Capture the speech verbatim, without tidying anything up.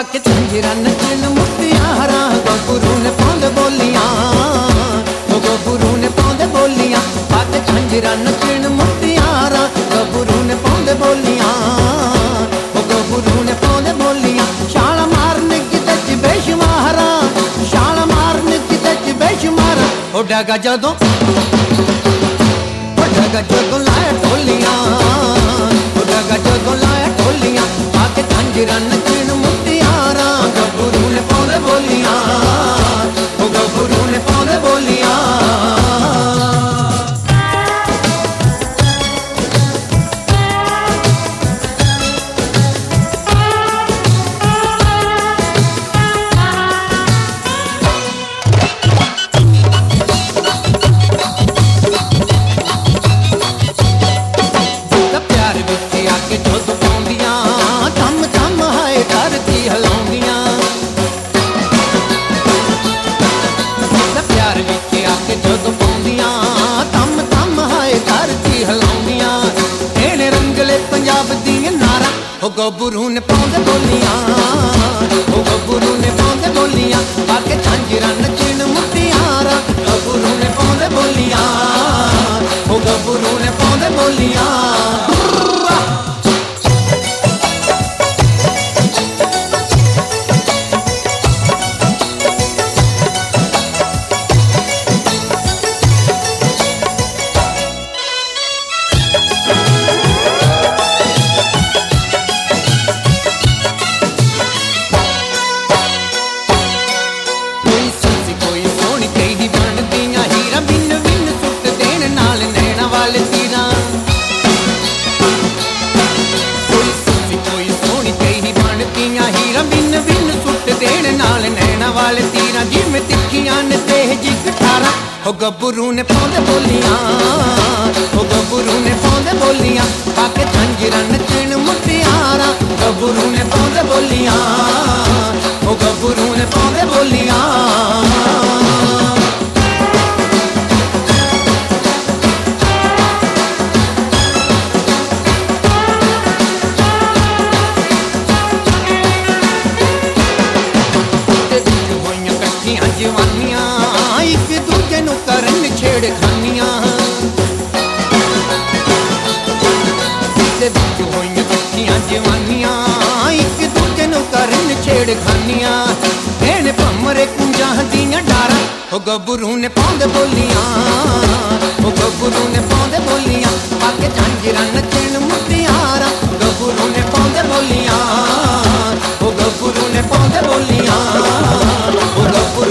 पाके झंझरा नचन मुटियारा गबरू ने पाउंदे बोलियां ओ गबरू ने पाउंदे बोलियां पाके झंझरा नचन मुटियारा गबरू ने पाउंदे बोलियां ओ गबरू ने पाउंदे बोलियां छाल मारने की ते बेशुमारा छाल मारने की ते बेशुमारा ओ डगा जदों ओ डगा जदों लाया ढोलियां ओ डगा जदों लाया ढोलियां पाके झंझरा नचन मुटियारा गबरू ने पाउंदे बोलियां ओ गबरू ने पाउंदे बोलियां ओ गबरू ने पाउंदे बोलियां ओ गबरू ने पाउंदे बोलियां पाके झंझरा नचन मुटियारा गबरू ने पाउंदे बोलियां ओ गबरू ने पाउंदे बोलियां ओ गबरू ने पाउंदे बोलियां ओ गबरू ने पाउंदे बोलियां पाके झंझरा नचन मुटियारा गबरू ने पाउंदे बोलियां ओ गबरू ने पाउंदे बोलियां खानियां होइयां कट्ठियां जवानियां एक दूजे नूं करन छेड़खानियां एने भमरे कुंजां दियां डारां ओ गबरू ने पाउंदे बोलियां ओ गबरू ने पाउंदे बोलियां पाके झंझरा नचन मुटियारा गबरू ने पाउंदे बोलियां ओ गबरू ने पाउंदे बोलियां ओ गबरू